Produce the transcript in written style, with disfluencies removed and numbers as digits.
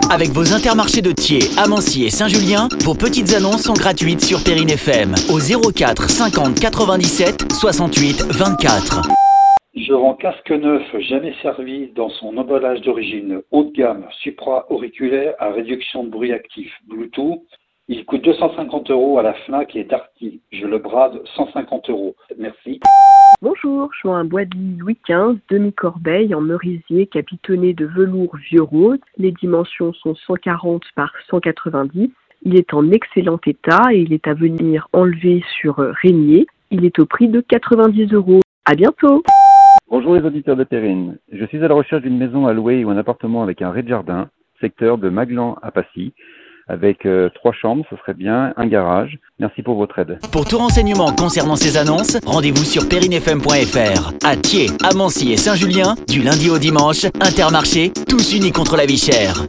Avec vos Intermarchés de Thiers, Amancy et Saint-Julien, vos petites annonces sont gratuites sur Perrine FM au 04 50 97 68 24. Je vends casque neuf jamais servi dans son emballage d'origine haut de gamme supra-auriculaire à réduction de bruit actif Bluetooth. Il coûte 250 € à la Fnac et Darty. Je le brade 150 €. Merci. Bonjour, je vends un bois de lit Louis XV, demi-corbeille en merisier capitonné de velours vieux rose. Les dimensions sont 140 par 190. Il est en excellent état et il est à venir enlever sur Régnier. Il est au prix de 90 €. À bientôt. Bonjour les auditeurs de Perrine. Je suis à la recherche d'une maison à louer ou un appartement avec un rez-de-jardin, secteur de Maglan à Passy, avec 3 chambres, ce serait bien, un garage. Merci pour votre aide. Pour tout renseignement concernant ces annonces, rendez-vous sur perrinefm.fr. À Thiers, Amancy et Saint-Julien, du lundi au dimanche, Intermarché, tous unis contre la vie chère.